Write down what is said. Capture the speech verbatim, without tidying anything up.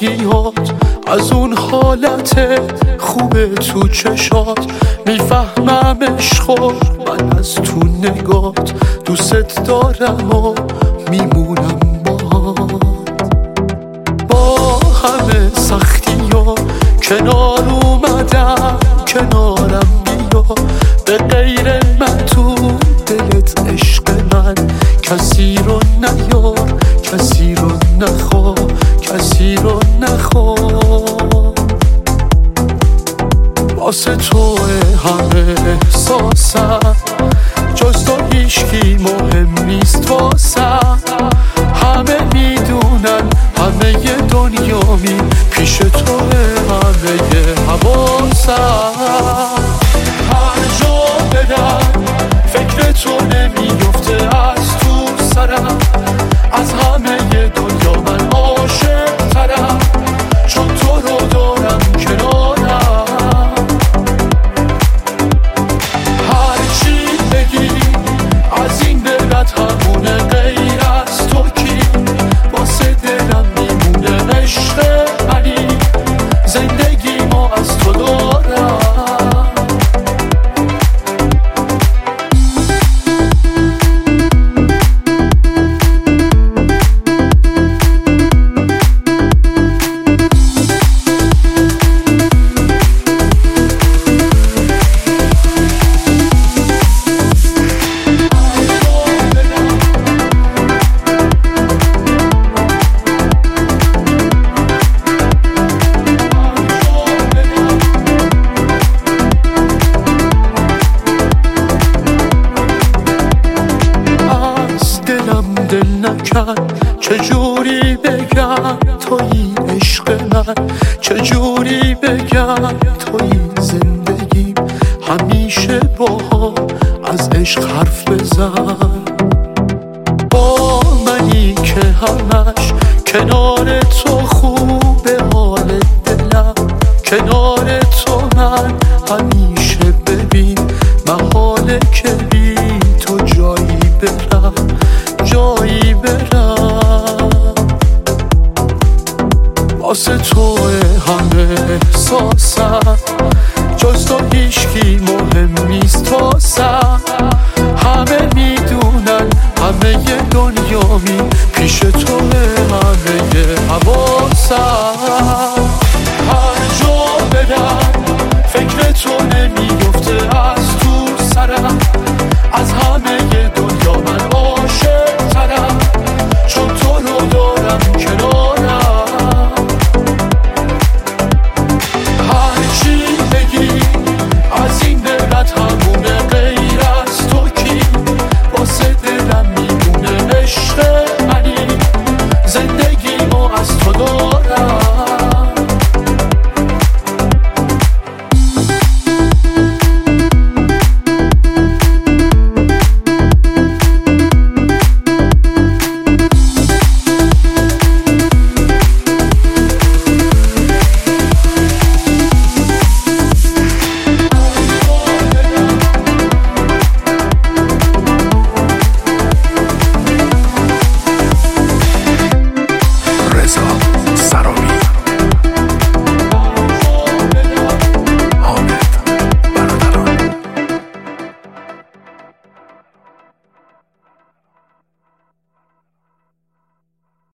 میاد از اون حالت خوبه تو چشات. میفهمم عشقو من از تو نگات، دوست دارم و میمونم باهات. با همه سختی ها کنار اومدم، کنارم بیا. به غیر من تو دلت عشق من، کسی رو نیار، کسی رو نخوا، کسی رو نخوا. واسه تو همه احساسم، جز تو هیچکی مهم نیست واسم. همه میدونن همه دنیامی پیش تو، همه حواسم. هر جا برم فکر تو نمیفته از تو سرم. از همه دنیا من عاشق ترم، چون تو رو دارم کنارم. هرچی بگی از این برد همونه، غیر از تو کی واسه دلم میمونه. عشق منی زندگی ما از تو دارم. دل نکن چجوری بگم تویی عشق من، چجوری بگم تویی زندگی. همیشه با از عشق حرف بزن، با منی که همش کنار تو خوبه حال دلم. کنار تو من همیشه ببین محاله که بی تو جایی برم، جایی برم. واسه تو همه احساسم، جز تو هیچکی مهم نیست واسم.